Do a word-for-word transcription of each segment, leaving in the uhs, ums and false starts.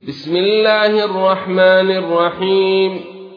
بسم الله الرحمن الرحيم.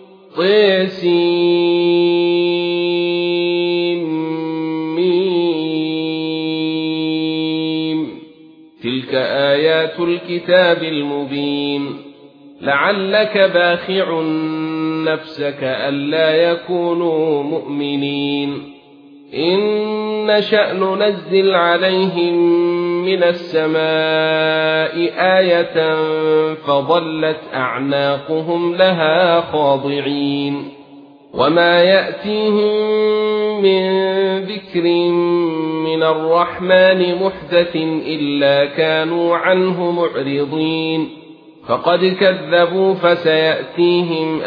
طسيم. تلك آيات الكتاب المبين. لعلك باخع نفسك ألا يكونوا مؤمنين. إن نشأ ننزل عليهم من السماء آية فظلت أعناقهم لها خاضعين. وما يأتيهم من ذكر من الرحمن محدث إلا كانوا عنه معرضين. فقد كذبوا فسيأتيهم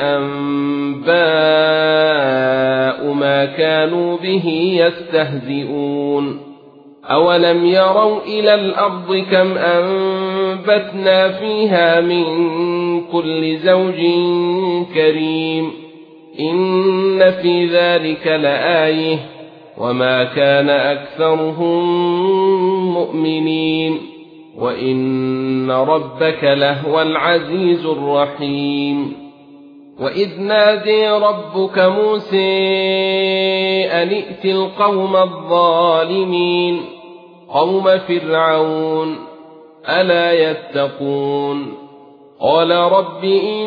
أنباء ما كانوا به يستهزئون. أولم يروا إلى الأرض كم أنبتنا فيها من كل زوج كريم. إن في ذلك لآية وما كان أكثرهم مؤمنين وإن ربك لهو العزيز الرحيم. وإذ نادي ربك موسى أن ائت القوم الظالمين قوم فرعون ألا يتقون. قال رب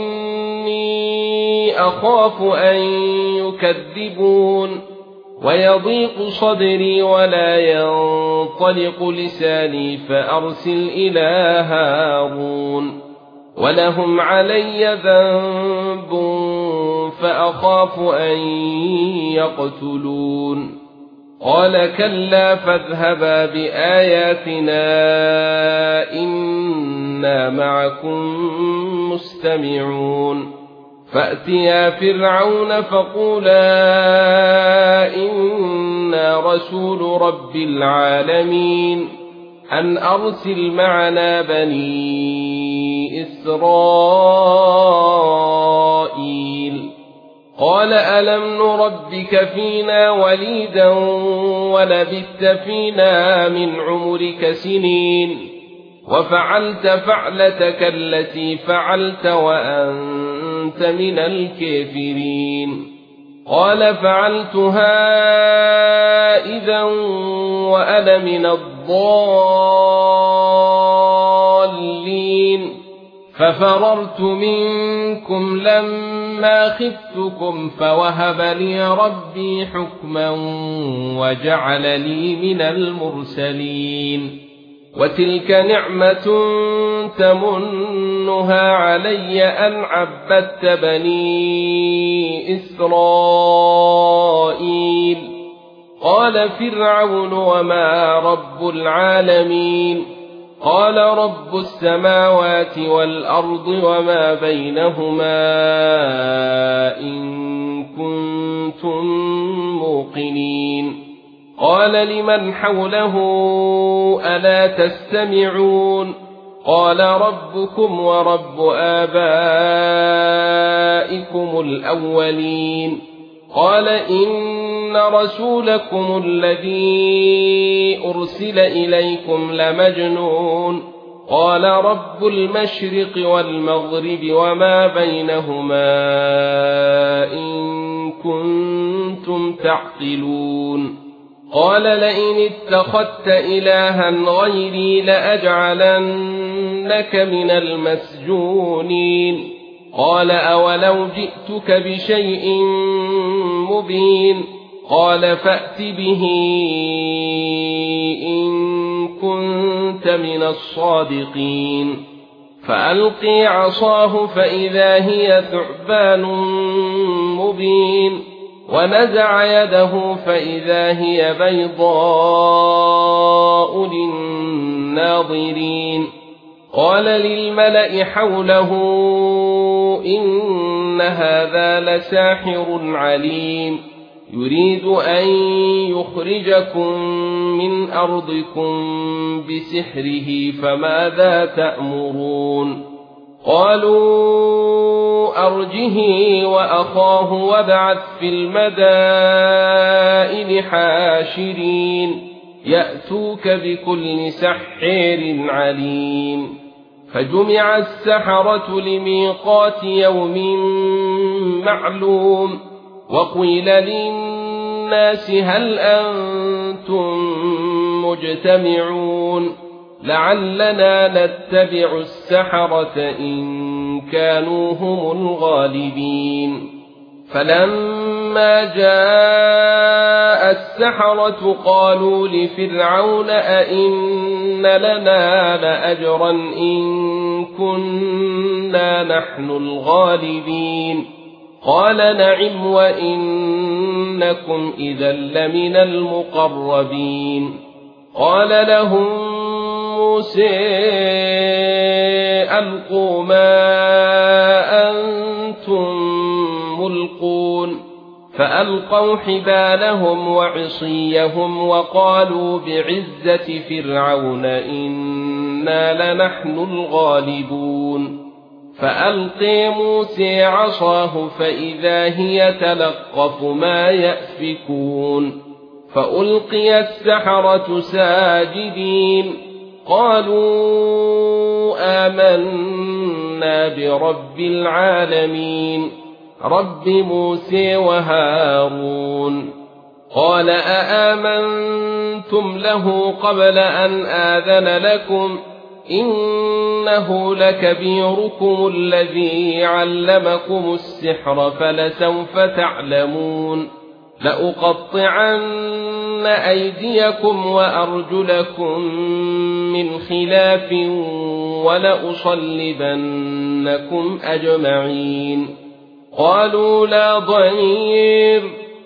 إني أخاف أن يكذبون ويضيق صدري ولا ينطلق لساني فأرسل إلى هارون ولهم علي ذنب فأخاف أن يقتلون. قال كلا فاذهبا بآياتنا إنا معكم مستمعون. فأتيا فرعون فقولا إنا رسول رب العالمين أن أرسل معنا بني إسرائيل. قال ألم نربك فينا وليدا ولبثت فينا من عمرك سنين وفعلت فعلتك التي فعلت وأنت من الكافرين. قال فعلتها إذا وأنا من الضالين ففررت منكم لما خفتكم فوهب لي ربي حكما وجعلني من المرسلين. وتلك نعمة تمنها علي أن عبدت بني إسرائيل. قال فرعون وما رب العالمين. قال رب السماوات والأرض وما بينهما إن كنتم موقنين. قال لمن حوله ألا تستمعون. قال ربكم ورب آبائكم الأولين. قال إن رسولكم الذي أرسل إليكم لمجنون. قال رب المشرق والمغرب وما بينهما إن كنتم تعقلون. قال لئن اتخذت إلها غيري لأجعلنك من المسجونين. قال أولو جئتك بشيء مبين. قال فأت به إن كنت من الصادقين. فألقي عصاه فإذا هي ثعبان مبين. ونزع يده فإذا هي بيضاء للناظرين. قال للملأ حوله إن هذا لساحر عليم يريد أن يخرجكم من أرضكم بسحره فماذا تأمرون. قالوا أرجه وأخاه وابعث في المدائن حاشرين يأتوك بكل سحر عليم. فجمع السحرة لميقات يوم معلوم وقيل للناس هل أنتم مجتمعون لعلنا نتبع السحرة إن كانوا هم الغالبين فلما جاء السحرة قالوا لفرعون أئن لنا لأجرا إن كنا نحن الغالبين قال نعم وإنكم إذا لمن المقربين قال لهم موسى ألقوا ما أنتم ملقون فألقوا حبالهم وعصيهم وقالوا بعزة فرعون إنا لنحن الغالبون فألقي موسى عصاه فإذا هي تلقف ما يأفكون فألقي السحرة ساجدين قالوا آمنا برب العالمين رب موسى وهارون قال أآمنتم له قبل أن آذن لكم إنه لكبيركم الذي علمكم السحر فلسوف تعلمون لأقطعن أيديكم وأرجلكم من خلاف ولأصلبنكم أجمعين قالوا لا ضير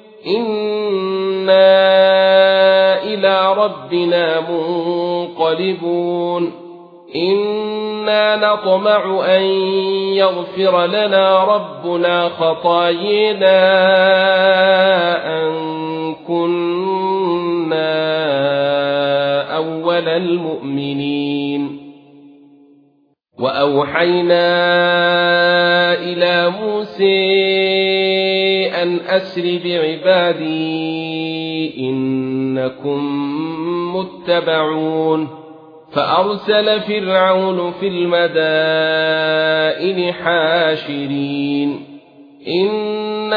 إنا إلى ربنا منقلبون إنا نطمع أن يغفر لنا ربنا خطايانا أن كنا أول المؤمنين وأوحينا إلى موسى أن أسر بعبادي إنكم متبعون فأرسل فرعون في المدائن حاشرين إن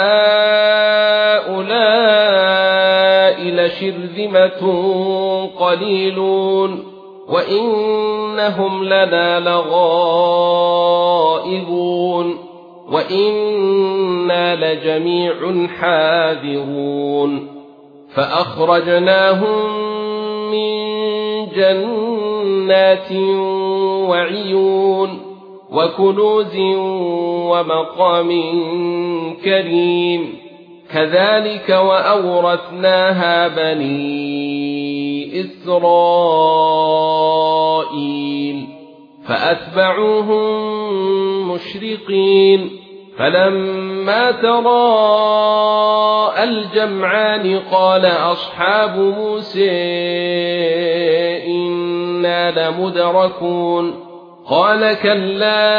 هؤلاء لشرذمة قليلون وإنهم لنا لغائظون وإنا لجميع حاذرون فأخرجناهم من جنات وعيون وكنوز ومقام كريم كذلك وأورثناها بني إسرائيل فأتبعوهم مشرقين فلما تراءى الجمعان قال أصحاب موسى إنا لمدركون قال كلا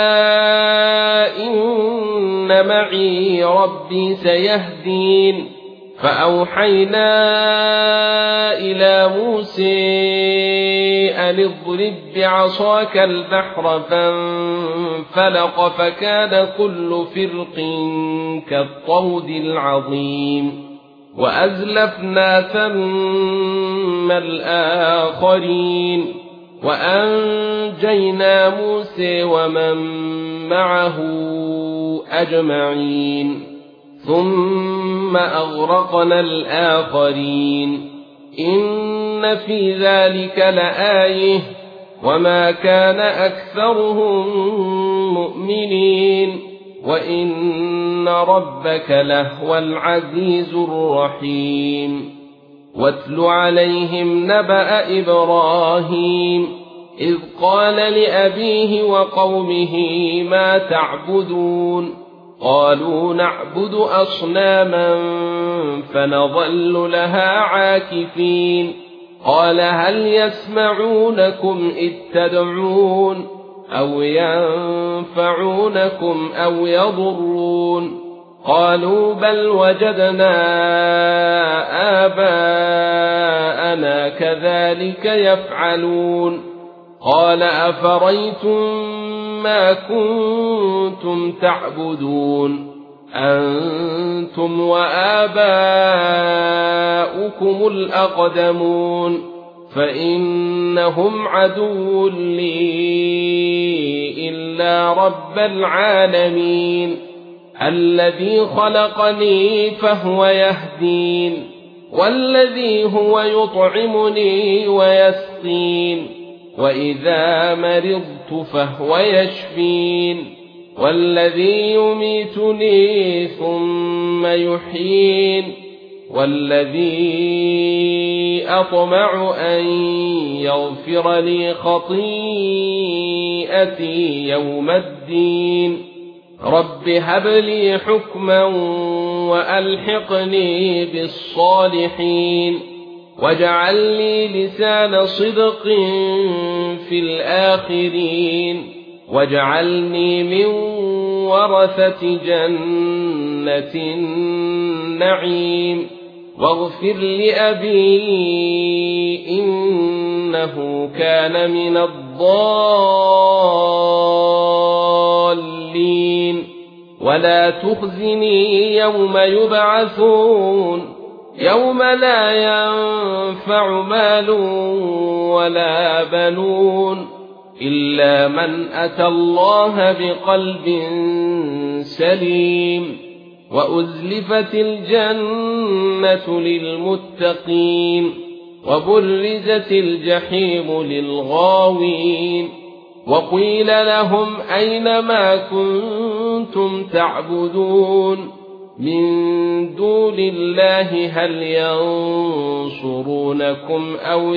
إن معي ربي سيهدين فأوحينا إلى موسى أن اضرب بعصاك البحر فانفلق فكان كل فرق كالطود العظيم وأزلفنا ثم الآخرين وأنجينا موسى ومن معه أجمعين ثم أغرقنا الآخرين إن في ذلك لآية وما كان أكثرهم مؤمنين وإن ربك لهو العزيز الرحيم واتل عليهم نبأ إبراهيم إذ قال لأبيه وقومه ما تعبدون قالوا نعبد أصناما فنظل لها عاكفين قال هل يسمعونكم إذ تدعون أو ينفعونكم أو يضرون قالوا بل وجدنا آباءنا كذلك يفعلون قال أفريتم ما كنتم تعبدون أنتم وآباؤكم الأقدمون فإنهم عدو لي إلا رب العالمين الذي خلقني فهو يهدين والذي هو يطعمني ويسقين وإذا مرضت فهو يشفين والذي يميتني ثم يحيين والذي أطمع أن يغفر لي خطيئتي يوم الدين رب هب لي حكما وألحقني بالصالحين واجعل لي لسان صدق في الآخرين واجعلني من ورثة جنة النعيم واغفر لأبي إنه كان من الضالين ولا تخزني يوم يبعثون يوم لا ينفع مال ولا بنون إلا من أتى الله بقلب سليم وأزلفت الجنة للمتقين وبرزت الجحيم للغاوين وقيل لهم أين ما كنتم تعبدون من دون الله هل ينصرونكم أو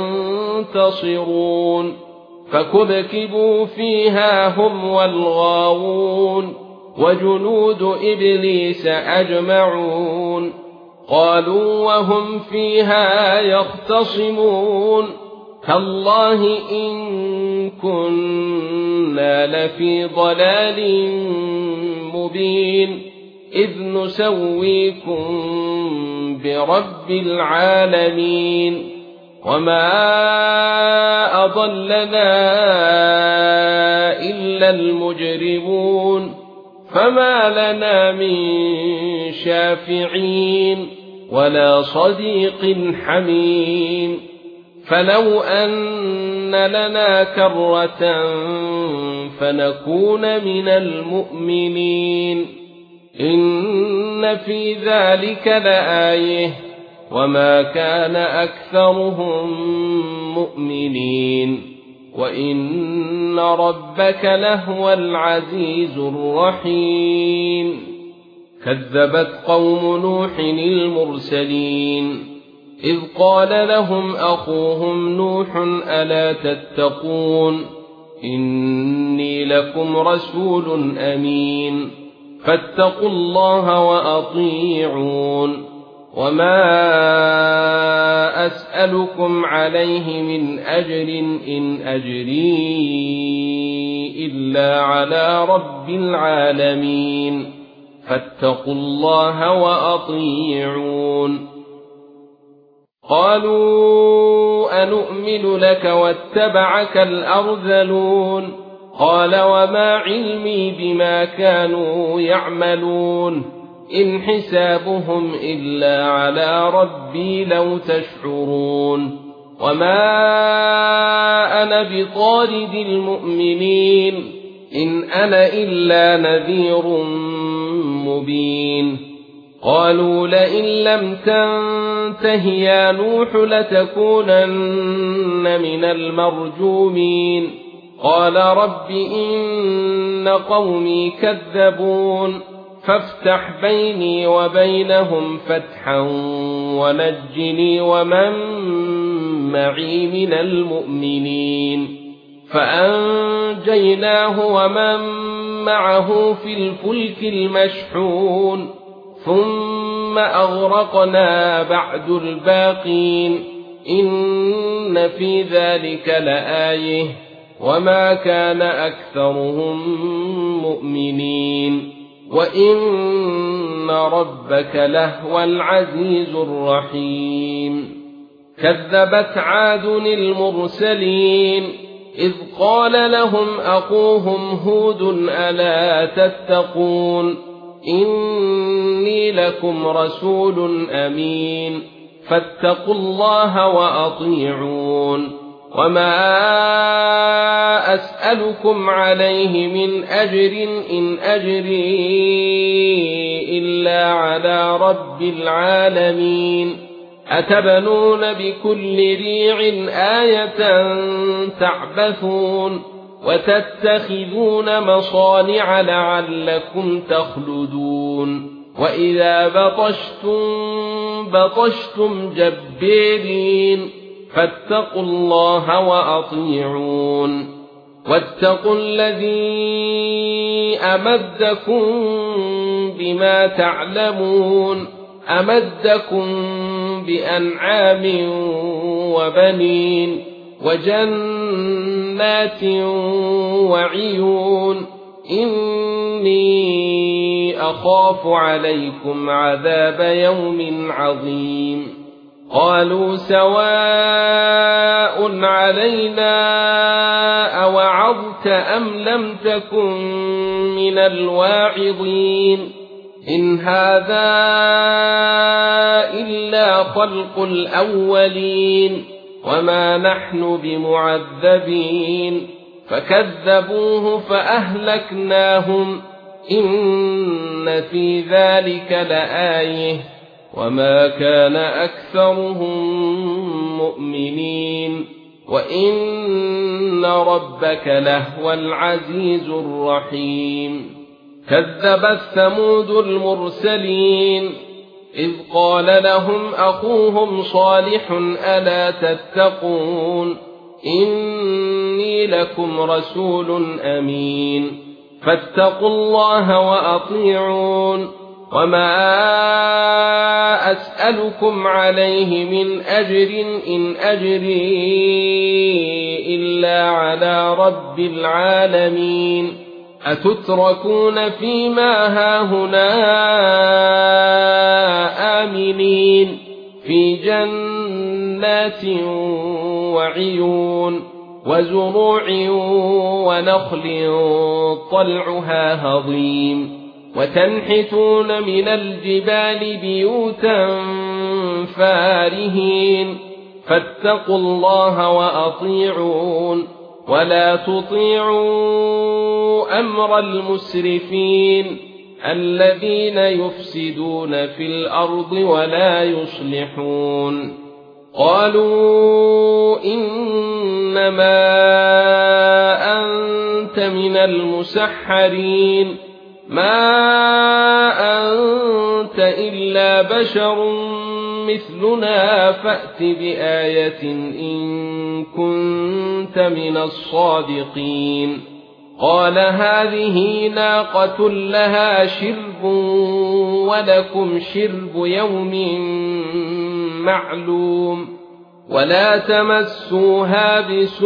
ينتصرون فكبكبوا فيها هم والغاوون وجنود إبليس أجمعون قالوا وهم فيها يختصمون تالله إن كنا لفي ضلال مبين إذ نسويكم برب العالمين وما أضلنا إلا المجرمون فما لنا من شافعين ولا صديق حميم فلو أن لنا كرة فنكون من المؤمنين إن في ذلك لآية وما كان أكثرهم مؤمنين وإن ربك لهو العزيز الرحيم كذبت قوم نوح المرسلين إذ قال لهم أخوهم نوح ألا تتقون إني لكم رسول أمين فاتقوا الله وأطيعون وما أسألكم عليه من أجر إن أجري إلا على رب العالمين فاتقوا الله وأطيعون قالوا أنؤمن لك واتبعك الأرذلون قال وما علمي بما كانوا يعملون إن حسابهم إلا على ربي لو تشعرون وما أنا بطارد المؤمنين إن أنا إلا نذير مبين قالوا لئن لم تنته يا نوح لتكونن من المرجومين قال رب إن قومي كذبون فافتح بيني وبينهم فتحا ونجني ومن معي من المؤمنين فأنجيناه ومن معه في الفلك المشحون ثم أغرقنا بعد الباقين إن في ذلك لآية وما كان أكثرهم مؤمنين وإن ربك لهو العزيز الرحيم كذبت عاد المرسلين إذ قال لهم أخوهم هود ألا تتقون إني لكم رسول أمين فاتقوا الله وأطيعون وما أسألكم عليه من أجر إن أجري إلا على رب العالمين أتبنون بكل ريع آية تعبثون وتتخذون مصانع لعلكم تخلدون وإذا بطشتم بطشتم جبارين فاتقوا الله وأطيعون واتقوا الذي أمدكم بما تعلمون أمدكم بأنعام وبنين وجنات وعيون إني أخاف عليكم عذاب يوم عظيم قالوا سواء علينا أوعظت أم لم تكن من الواعظين إن هذا إلا خلق الأولين وما نحن بمعذبين فكذبوه فأهلكناهم إن في ذلك لآية وما كان أكثرهم مؤمنين وإن ربك لهو العزيز الرحيم كذبت ثمود المرسلين إذ قال لهم أخوهم صالح ألا تتقون إني لكم رسول أمين فاتقوا الله وأطيعون وما أسألكم عليه من أجر إن أجري إلا على رب العالمين أتتركون فيما هاهنا آمنين في جنات وعيون وزروع ونخل طلعها هضيم وتنحتون من الجبال بيوتا فارهين فاتقوا الله وأطيعون ولا تطيعوا أمر المسرفين الذين يفسدون في الأرض ولا يصلحون قالوا إنما أنت من المسحرين ما أنت إلا بشر مثلنا فأت بآية إن كنت من الصادقين قال هذه ناقة لها شرب ولكم شرب يوم معلوم ولا تمسوها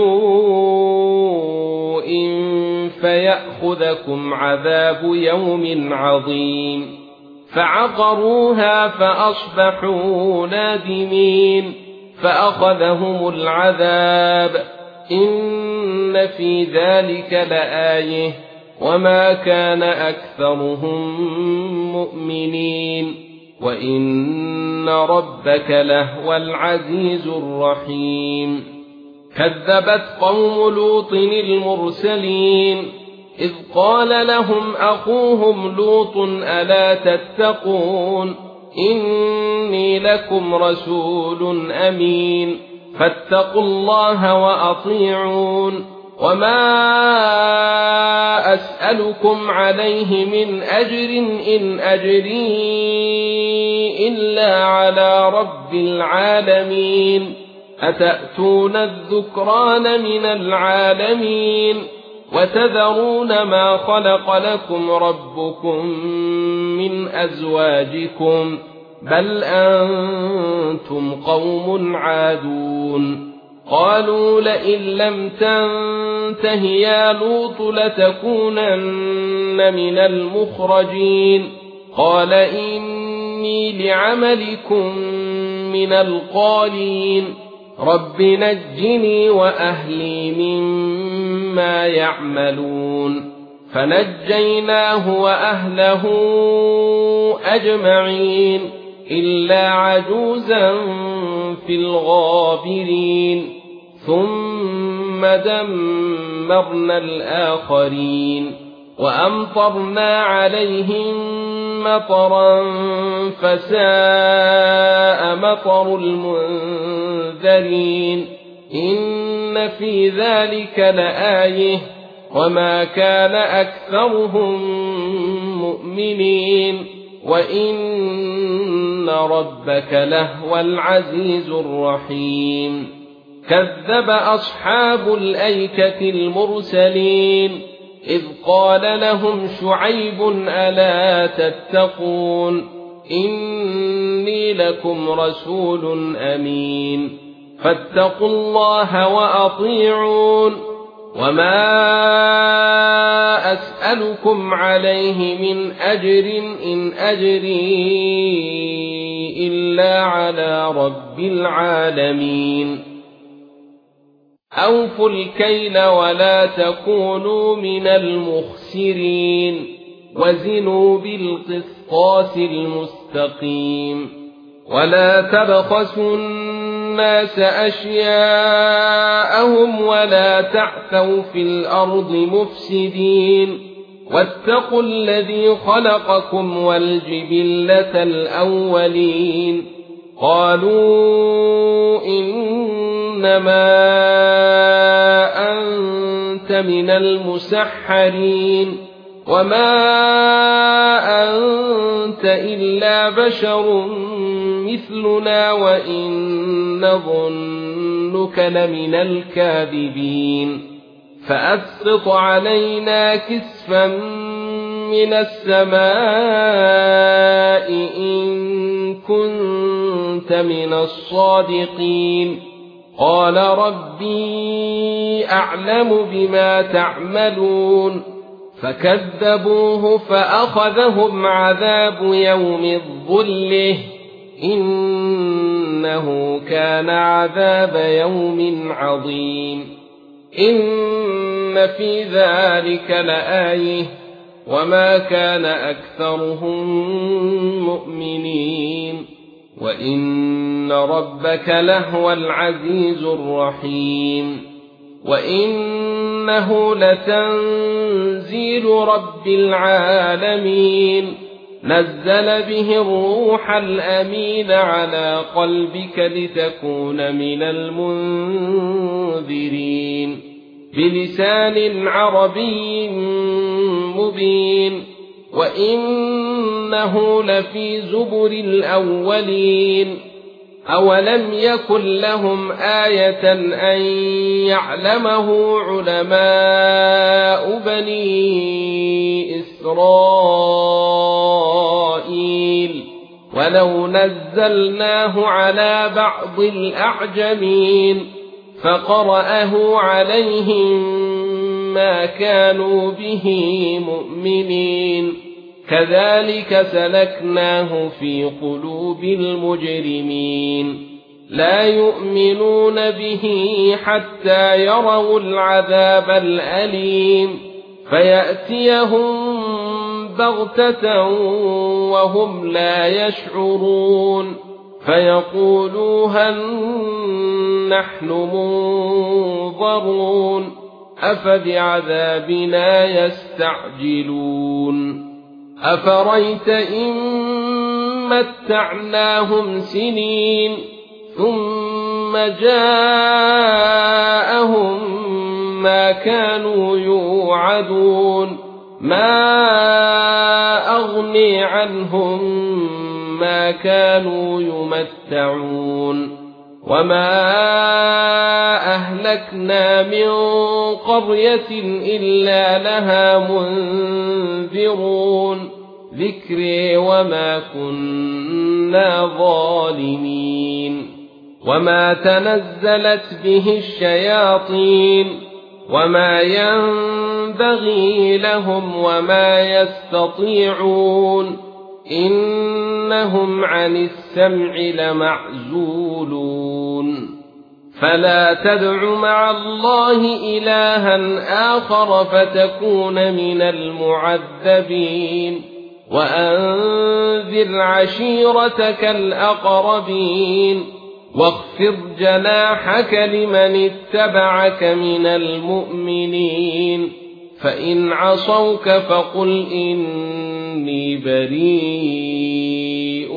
بسوء فيأخذكم عذاب يوم عظيم فعقروها فأصبحوا نادمين فأخذهم العذاب إن في ذلك لآية وما كان أكثرهم مؤمنين وإن ربك لهو العزيز الرحيم كذبت قوم لوط المرسلين إذ قال لهم أخوهم لوط ألا تتقون إني لكم رسول أمين فاتقوا الله وأطيعون وما أسألكم عليه من أجر إن أجري إلا على رب العالمين أتأتون الذكران من العالمين وتذرون ما خلق لكم ربكم من أزواجكم بل أنتم قوم عادون قالوا لئن لم تنته يا لوط لتكونن من المخرجين قال إني لعملكم من القالين رب نجني وأهلي مما يعملون فنجيناه وأهله أجمعين إلا عجوزا في الغابرين ثم دمرنا الآخرين وأمطرنا عليهم مطرا فساء مطر المنذرين إن في ذلك لآية وما كان أكثرهم مؤمنين وإن ربك لهو العزيز الرحيم كذب أصحاب الأيكة المرسلين إذ قال لهم شعيب ألا تتقون إني لكم رسول أمين فاتقوا الله وأطيعون وما أسألكم عليه من أجر إن أجري إلا على رب العالمين أوفوا الكيل ولا تكونوا من المخسرين وزنوا بالقسطاس المستقيم ولا تبخسوا الناس أشياءهم ولا تعثوا في الأرض مفسدين واتقوا الذي خلقكم والجبلة الأولين قالوا إنما أنت من المسحرين وما أنت إلا بشر مثلنا وإن نظنك لمن الكاذبين فأسقط علينا كسفا من السماء إن كنت من الصادقين قال ربي أعلم بما تعملون فكذبوه فأخذهم عذاب يوم الظله إنه كان عذاب يوم عظيم إن في ذلك لآية وما كان أكثرهم مؤمنين وإن ربك لهو العزيز الرحيم وإنه لتنزيل رب العالمين نزل به الروح الأمين على قلبك لتكون من المنذرين بلسان عربي مبين وإنه لفي زبر الأولين أولم يكن لهم آية أن يعلمه علماء بني إسرائيل ولو نزلناه على بعض الأعجمين فقرأه عليهم ما كانوا به مؤمنين كذلك سلكناه في قلوب المجرمين لا يؤمنون به حتى يروا العذاب الأليم فيأتيهم بغتة وهم لا يشعرون فيقولوا هل نحن منظرون أفبعذابنا يستعجلون أفريت إن متعناهم سنين ثم جاءهم ما كانوا يوعدون ما أغني عنهم ما كانوا يمتعون وما أهلكنا من قرية إلا لها منذرون ذكري وما كنا ظالمين وما تنزلت به الشياطين وما ينبغي لهم وما يستطيعون إنهم عن السمع لمعزولون فلا تدع مع الله إلها آخر فتكون من المعذبين وأنذر عشيرتك الأقربين واخفض جناحك لمن اتبعك من المؤمنين فإن عصوك فقل إني بريء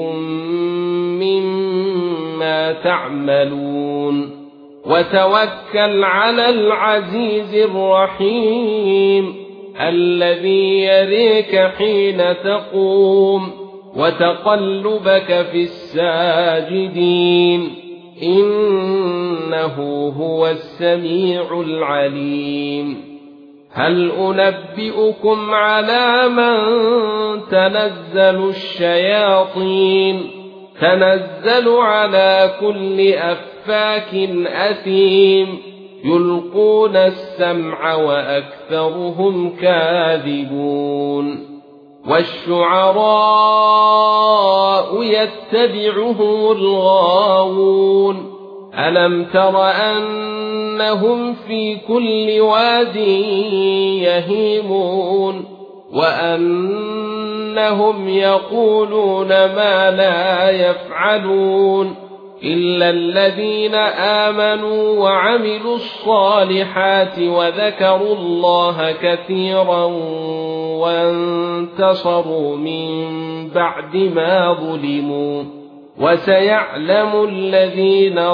مما تعملون وتوكل على العزيز الرحيم الذي يريك حين تقوم وتقلبك في الساجدين إنه هو السميع العليم هل أنبئكم على من تنزل الشياطين تنزل على كل أفاك أثيم يلقون السمع وأكثرهم كاذبون والشعراء يتبعهم الغاوون ألم تر أنهم في كل واد يهيمون وأنهم يقولون ما لا يفعلون إلا الذين آمنوا وعملوا الصالحات وذكروا الله كثيرا وانتصروا من بعد ما ظلموا وسيعلم الذين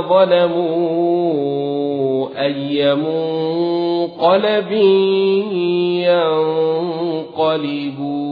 ظلموا أي منقلب ينقلبون